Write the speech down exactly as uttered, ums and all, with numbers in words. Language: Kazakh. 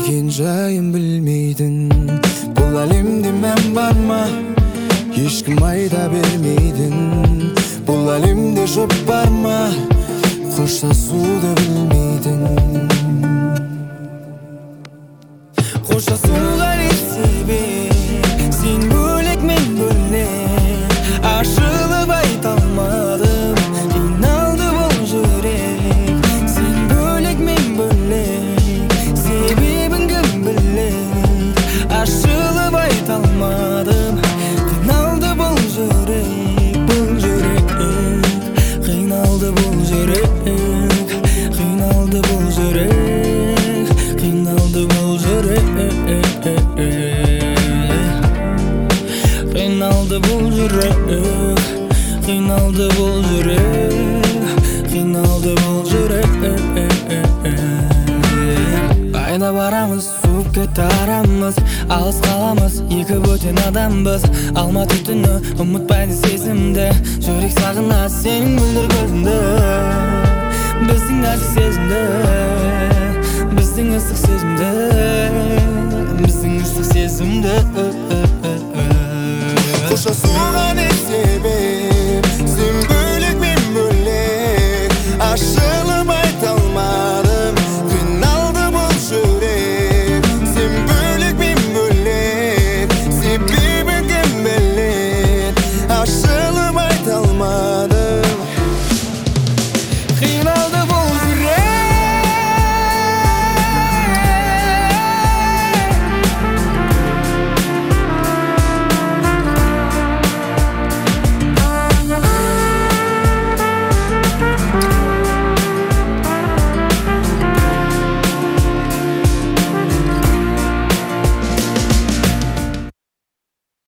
eкен жайын білмейтін. Бұл әлемде мән бар ма, ешкім айта бермейтін. Бұл әлемде жұп бар ма, қоштасуды білмейтін. Қоштасуға не себеп, сен бөлек мен бөлек, ашылып айта алмадым, қиналды бұл жүрек. Сен бөлек мен бөлек, себебін кім білек, ашылып айта алмадым, қиналды бұл жүрек, бұл жүрек, қиналды бұл жүрек, қиналды бұл жүрек, қиналды бұл жүрек, қиналды бұл жүрек, қиналды бұл жүрек, қиналды бұл жүрек. Айда барамыз, суып кетті арамыз, алыс қаламыз, екі бөтен адамбыз. Алматы түні ұмытпайды сезімді, жүрек сағынады сенің мөлдір көзіңді. Біздің нәзік сезімді, біздің ыстық сезімді, біздің ыстық сезімді.